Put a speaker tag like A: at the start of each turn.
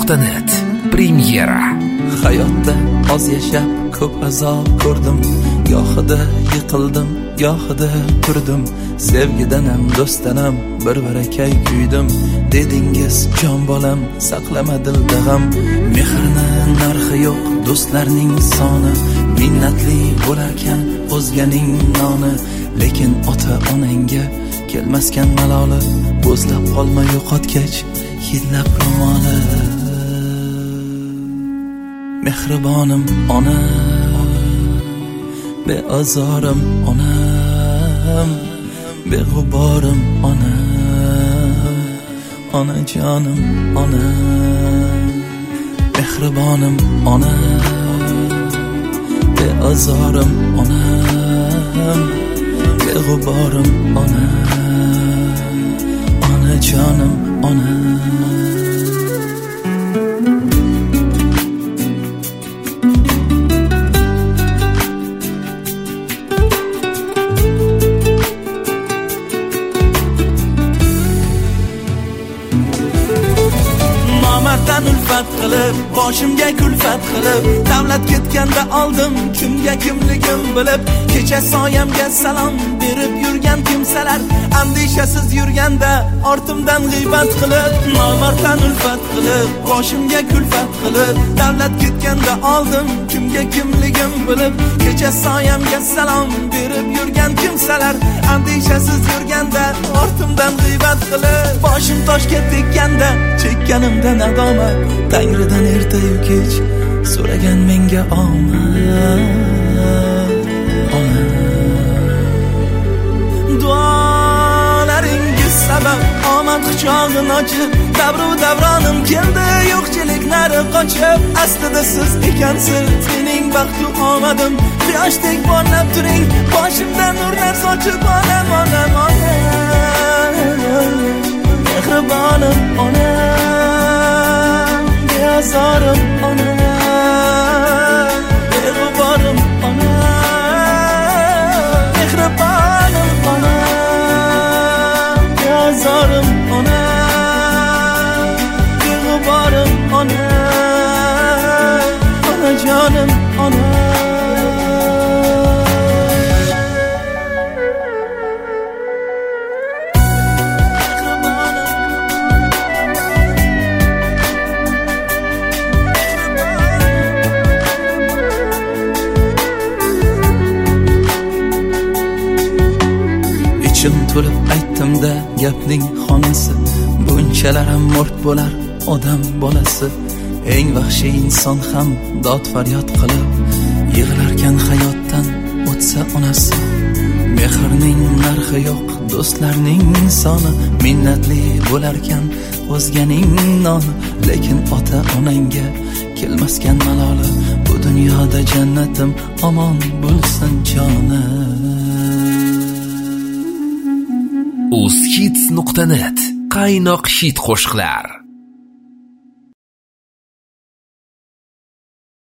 A: Uzkits.net Premyera.
B: Hayotda oz yashab ko'p azob ko'rdim, gohida yiqildim, gohida turdim. Sevgidanam, do'stanam bir barakay kuydim. Dedingiz jon bolam, saqlama dilda g'am. Mehrni narxi yo'q, do'stlarning soni. Minnatli bo'larkan o'zganing noni, lekin ota-onangga kelmaskan maloli. Bo'zlab qolma yo'qotgach hidlab ro'moli. Mehribonim onam, beazorim onam, beg'uborim onam, onajonim onam. Mehribonim onam, beazorim onam, beg'uborim onam, onajonim onam. Ulfat qilib, boshimga kulfat qilib, davlat ketganda oldim kimga kimligim bilib. Kecha soyamga salom berib yurgan kimsalar, andishasiz yurganda ortimdan g'iybat qilib. Nomarddan ulfat qilib, boshimga kulfat qilib, davlat ketganda oldim kimga kimligim bilib. Kecha soyamga salom berib yurgan kimsalar, andishasiz yurganda ortimdan g'iybat qilib. Boshim toshga tekkanda chekkanimda nadomat, Tangridan ertayu kech so'ragan menga omad. Duolaringiz sabab omad quchog'ini ochib, davru davronim keldi yo'qchilik nari qochib. Aslida siz ekansiz mening baxtu omadim, quyoshdek porlab turing, boshimda nurlar sochib. Onam, onam, onam, mehribonim onam, beazorim onam, beg'uborim onam. Mehribonim onam, beazorim onam, beg'uborim onam, onajonim onam. Ichim to'lib aytdim-da gapning xonasi, bunchalar ham mort bo'lar odam bolasi. Eng vahshiy inson ham dod faryod qilib yig'larkan hayotdan o'tsa onasi. Mehrning narxi yo'q, do'stlarning soni. Minnatli bo'larkan o'zganing noni, lekin ota-onangga kelmaskan maloli. Bu dunyoda jannatim omon bo'lsin jonim.
A: Uzkits.net qaynoq hit qo'shiqlar.